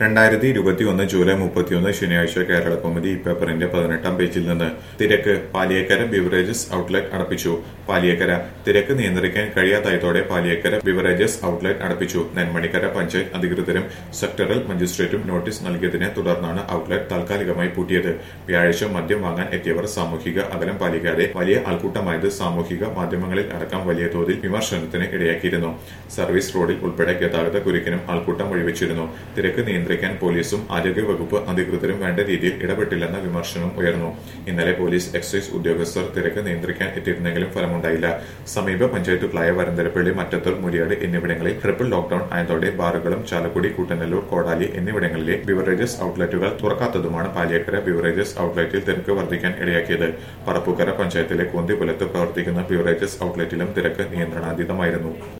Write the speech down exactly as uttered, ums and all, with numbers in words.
രണ്ടായിരത്തി ഇരുപത്തിയൊന്ന് ജൂലൈ മുപ്പത്തിയൊന്ന് ശനിയാഴ്ച കേരള കൗമുദി ഈ പേപ്പറിന്റെ പതിനെട്ടാം പേജിൽ നിന്ന് തിരക്ക് പാലിയേക്കര ബിവറേജസ് ഔട്ട്ലെറ്റ് അടപ്പിച്ചു. പാലിയേക്കര തിരക്ക് നിയന്ത്രിക്കാൻ കഴിയാതായതോടെ പാലിയേക്കര ബിവറേജസ് ഔട്ട്ലെറ്റ് അടപ്പിച്ചു. നെന്മണിക്കര പഞ്ചായത്ത് അധികൃതരും സെക്ടറൽ മജിസ്ട്രേറ്റും നോട്ടീസ് നൽകിയതിനെ തുടർന്നാണ് ഔട്ട്ലെറ്റ് താൽക്കാലികമായി പൂട്ടിയത്. വ്യാഴാഴ്ച മദ്യം വാങ്ങാൻ എത്തിയവർ സാമൂഹിക അകലം പാലിക്കാതെ വലിയ ആൾക്കൂട്ടമായത് സാമൂഹിക മാധ്യമങ്ങളിൽ അടക്കം വലിയ തോതിൽ വിമർശനത്തിന് ഇടയാക്കിയിരുന്നു. സർവീസ് റോഡിൽ ഉൾപ്പെടെ ഗതാഗത കുരുക്കിനും ആൾക്കൂട്ടം വഴിവെച്ചിരുന്നു. തിരക്ക് നിയന്ത്രിക്കാൻ പോലീസും ആരോഗ്യവകുപ്പ് അധികൃതരും വേണ്ട രീതിയിൽ ഇടപെട്ടില്ലെന്ന വിമർശനം ഉയർന്നു. ഇന്നലെ പോലീസ് എക്സൈസ് ഉദ്യോഗസ്ഥർ തിരക്ക് നിയന്ത്രിക്കാൻ എത്തിയിരുന്നെങ്കിലും ഫലമുണ്ടായില്ല. സമീപ പഞ്ചായത്തുകളായ വരന്തരപ്പള്ളി, മറ്റത്തൂർ, മുരിയാട് എന്നിവിടങ്ങളിൽ ട്രിപ്പിൾ ലോക്ഡൌൺ ആയതോടെ ബാറുകളും ചാലക്കുടി, കൂട്ടനല്ലൂർ, കോടാലി എന്നിവിടങ്ങളിലെ ബിവറേജസ് ഔട്ട്ലെറ്റുകൾ തുറക്കാത്തതുമാണ് പാലിയേക്കര ബിവറേജസ് ഔട്ട്ലെറ്റിൽ തിരക്ക് വർദ്ധിക്കാൻ ഇടയാക്കിയത്. പറപ്പൂക്കര പഞ്ചായത്തിലെ കോന്തിപുലത്ത് പ്രവർത്തിക്കുന്ന ബിവറേജസ് ഔട്ട്ലെറ്റിലും തിരക്ക് നിയന്ത്രണാതീതമായിരുന്നു.